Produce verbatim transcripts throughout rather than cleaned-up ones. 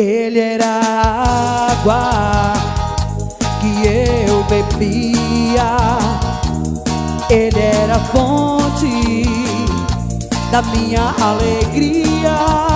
Ele era a água que eu bebia, ele era a fonte da minha alegria.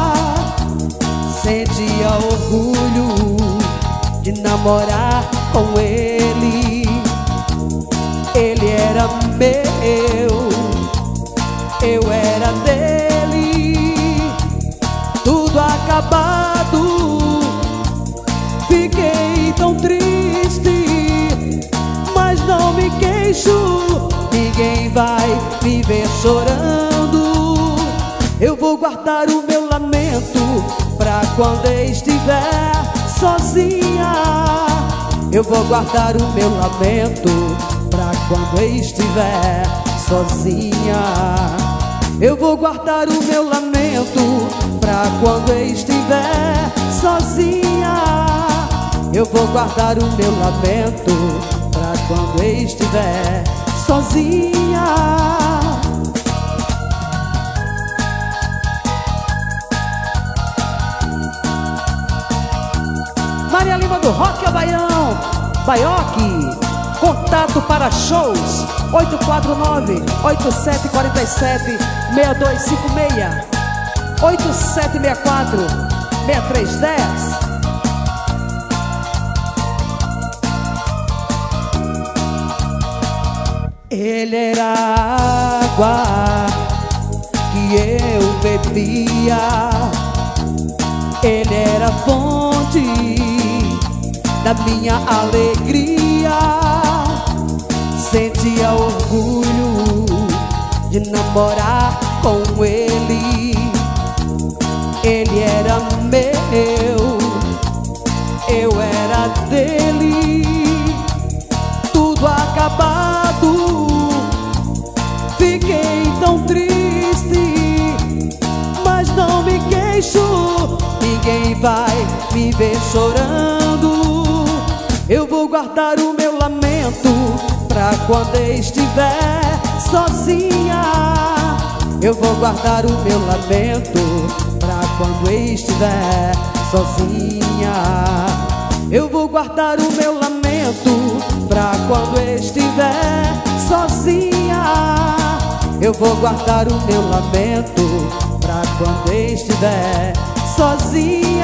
Sentia orgulho de namorar com ele. Ele era meu, eu era dele. Tudo acabado, fiquei tão triste, mas não me queixo. Ninguém vai me ver chorando. Eu vou guardar o meu lamento pra quando estiver sozinha. Eu vou guardar o meu lamento pra quando estiver sozinha. Eu vou guardar o meu lamento pra quando estiver sozinha. Eu vou guardar o meu lamento pra quando estiver sozinha. Maria Lima do Rock é Baião, Baioque. Contato para shows oito quatro nove, oito sete quatro sete, seis dois cinco seis, oito sete seis quatro, seis três um zero. Ele era a água que eu bebia, ele era a fonte da minha alegria. Sentia orgulho de namorar com ele. Ele era meu, eu era dele. Tudo acabado, fiquei tão triste, mas não me queixo. Ninguém vai me ver chorando. Eu vou guardar o meu lamento pra quando estiver sozinha. Eu vou guardar o meu lamento pra quando estiver sozinha. Eu vou guardar o meu lamento pra quando estiver sozinha. Eu vou guardar o meu lamento pra quando estiver sozinha.